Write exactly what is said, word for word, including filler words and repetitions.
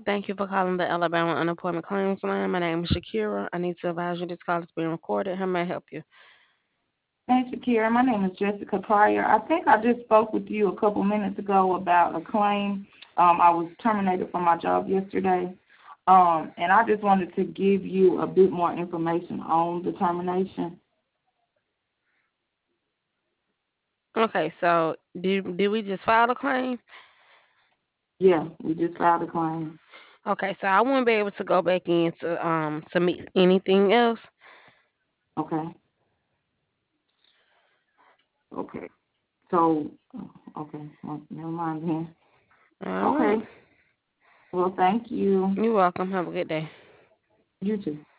Thank you for calling the Alabama Unemployment Claims Line. My name is Shakira. I need to advise you this call is being recorded. How may I help you? Hey, Shakira. My name is Jessica Pryor. I think I just spoke with you a couple minutes ago about a claim. Um, I was terminated from my job yesterday, um, and I just wanted to give you a bit more information on the termination. Okay, so did did we just file a claim? Yeah, we just filed a claim. Okay, so I won't be able to go back in to um submit anything else. Okay. Okay. So, oh, okay. Well, never mind then. All right. Okay. Well, thank you. You're welcome. Have a good day. You too.